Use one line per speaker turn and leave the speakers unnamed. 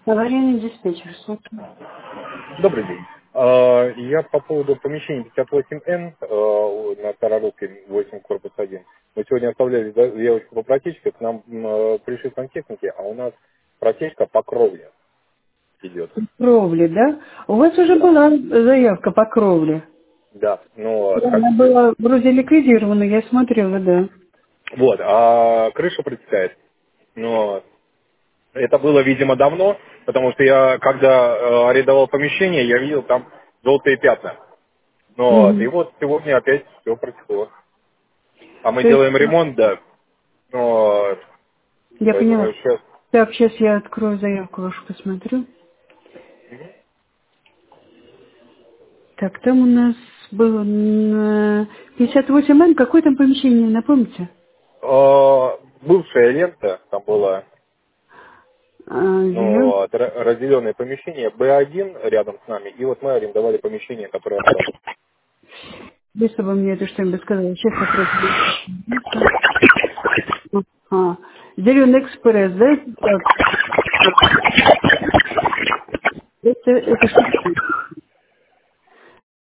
Аварийный диспетчер. Смотрю.
Добрый день. Я по поводу помещения 58Н на Старорубке 8, корпус 1. Мы сегодня оставляли заявочку по протечке, к нам пришли сантехники, а у нас протечка по кровле идет.
Кровли, да? У вас уже
Да.
была заявка по кровле.
Да, но
Да, она была вроде ликвидирована, я смотрела, да.
вот, а крыша протекает. Но это было, видимо, давно, потому что я, когда арендовал помещение, я видел там желтые пятна. Ну, вот, и
Мгм.
вот сегодня опять все протекло. А мы
То есть,
делаем ремонт, да. Но
я
поэтому
поняла.
сейчас...
Так, сейчас я открою заявку вашу, посмотрю. Так, там у нас было на 58М, какое там помещение, напомните?
Бывшая лента, там было
Зеленый.
разделенное помещение, Б1 рядом с нами, и вот мы арендовали помещение, которое осталось.
Быстро бы мне это что-нибудь сказали. Сейчас попробую. Зеленый экспресс, да? Так, это что?